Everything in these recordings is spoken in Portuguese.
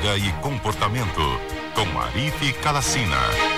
Vida e Comportamento, com Arife Calacina.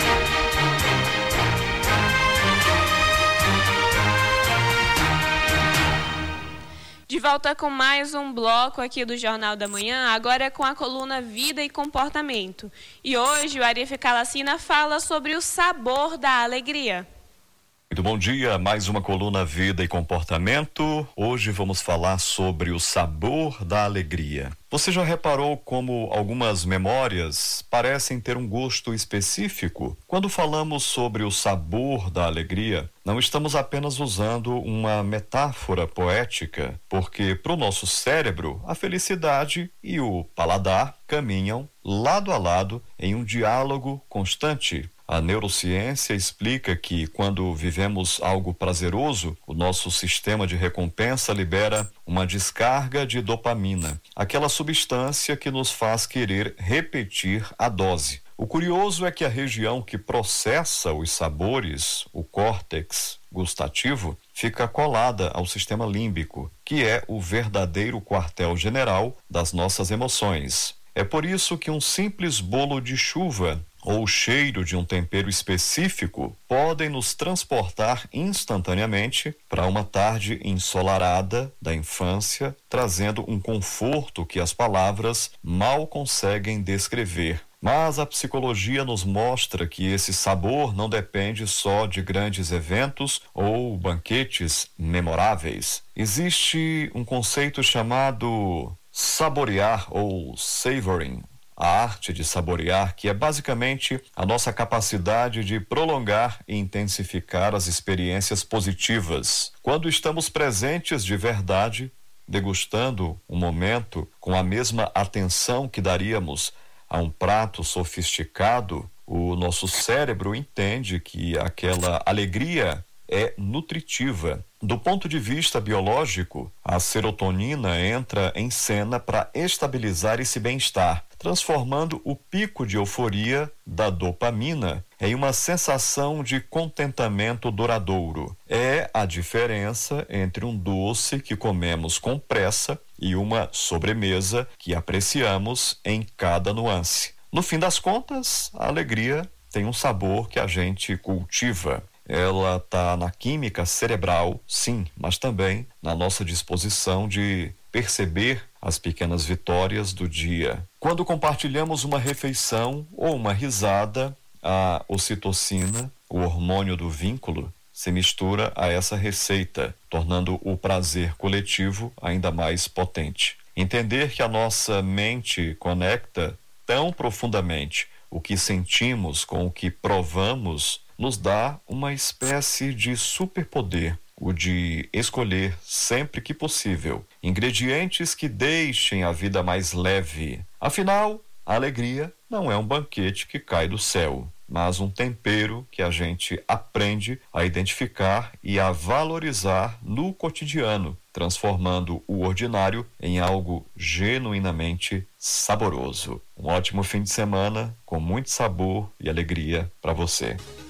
De volta com mais um bloco aqui do Jornal da Manhã, agora é com a coluna Vida e Comportamento. E hoje o Arife Calacina fala sobre o sabor da alegria. Muito bom dia, mais uma coluna Vida e Comportamento. Hoje vamos falar sobre o sabor da alegria. Você já reparou como algumas memórias parecem ter um gosto específico? Quando falamos sobre o sabor da alegria, não estamos apenas usando uma metáfora poética, porque para o nosso cérebro, a felicidade e o paladar caminham lado a lado em um diálogo constante. A neurociência explica que quando vivemos algo prazeroso, o nosso sistema de recompensa libera uma descarga de dopamina, aquela substância que nos faz querer repetir a dose. O curioso é que a região que processa os sabores, o córtex gustativo, fica colada ao sistema límbico, que é o verdadeiro quartel-general das nossas emoções. É por isso que um simples bolo de chuva ou o cheiro de um tempero específico podem nos transportar instantaneamente para uma tarde ensolarada da infância, trazendo um conforto que as palavras mal conseguem descrever. Mas a psicologia nos mostra que esse sabor não depende só de grandes eventos ou banquetes memoráveis. Existe um conceito chamado saborear ou savoring, a arte de saborear, que é basicamente a nossa capacidade de prolongar e intensificar as experiências positivas. Quando estamos presentes de verdade, degustando um momento com a mesma atenção que daríamos a um prato sofisticado, o nosso cérebro entende que aquela alegria é nutritiva. Do ponto de vista biológico, a serotonina entra em cena para estabilizar esse bem-estar, transformando o pico de euforia da dopamina em uma sensação de contentamento duradouro. É a diferença entre um doce que comemos com pressa e uma sobremesa que apreciamos em cada nuance. No fim das contas, a alegria tem um sabor que a gente cultiva. Ela está na química cerebral, sim, mas também na nossa disposição de perceber as pequenas vitórias do dia. Quando compartilhamos uma refeição ou uma risada, a ocitocina, o hormônio do vínculo, se mistura a essa receita, tornando o prazer coletivo ainda mais potente. Entender que a nossa mente conecta tão profundamente o que sentimos com o que provamos nos dá uma espécie de superpoder, o de escolher, sempre que possível, ingredientes que deixem a vida mais leve. Afinal, a alegria não é um banquete que cai do céu, mas um tempero que a gente aprende a identificar e a valorizar no cotidiano, transformando o ordinário em algo genuinamente saboroso. Um ótimo fim de semana com muito sabor e alegria para você.